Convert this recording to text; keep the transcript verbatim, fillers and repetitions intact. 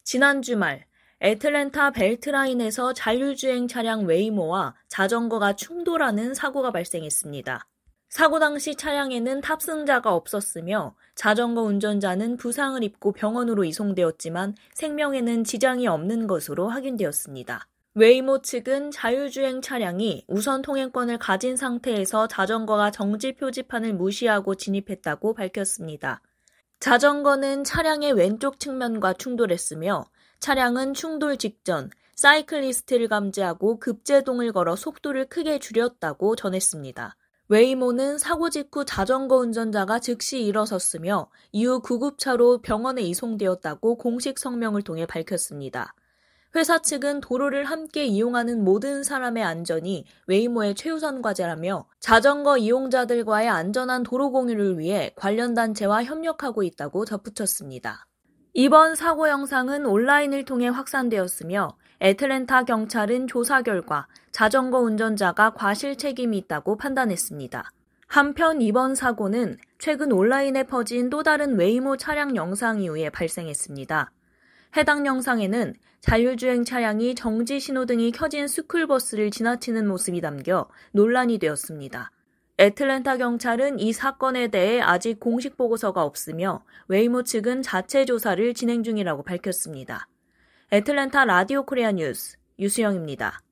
지난 주말 애틀랜타 벨트라인에서 자율주행 차량 웨이모와 자전거가 충돌하는 사고가 발생했습니다. 사고 당시 차량에는 탑승자가 없었으며 자전거 운전자는 부상을 입고 병원으로 이송되었지만 생명에는 지장이 없는 것으로 확인되었습니다. 웨이모 측은 자율주행 차량이 우선 통행권을 가진 상태에서 자전거가 정지 표지판을 무시하고 진입했다고 밝혔습니다. 자전거는 차량의 왼쪽 측면과 충돌했으며 차량은 충돌 직전 사이클리스트를 감지하고 급제동을 걸어 속도를 크게 줄였다고 전했습니다. 웨이모는 사고 직후 자전거 운전자가 즉시 일어섰으며 이후 구급차로 병원에 이송되었다고 공식 성명을 통해 밝혔습니다. 회사 측은 도로를 함께 이용하는 모든 사람의 안전이 웨이모의 최우선 과제라며 자전거 이용자들과의 안전한 도로 공유를 위해 관련 단체와 협력하고 있다고 덧붙였습니다. 이번 사고 영상은 온라인을 통해 확산되었으며 애틀랜타 경찰은 조사 결과 자전거 운전자가 과실 책임이 있다고 판단했습니다. 한편 이번 사고는 최근 온라인에 퍼진 또 다른 웨이모 차량 영상 이후에 발생했습니다. 해당 영상에는 자율주행 차량이 정지 신호등이 켜진 스쿨버스를 지나치는 모습이 담겨 논란이 되었습니다. 애틀랜타 경찰은 이 사건에 대해 아직 공식 보고서가 없으며 웨이모 측은 자체 조사를 진행 중이라고 밝혔습니다. 애틀랜타 라디오 코리아 뉴스 유수영입니다.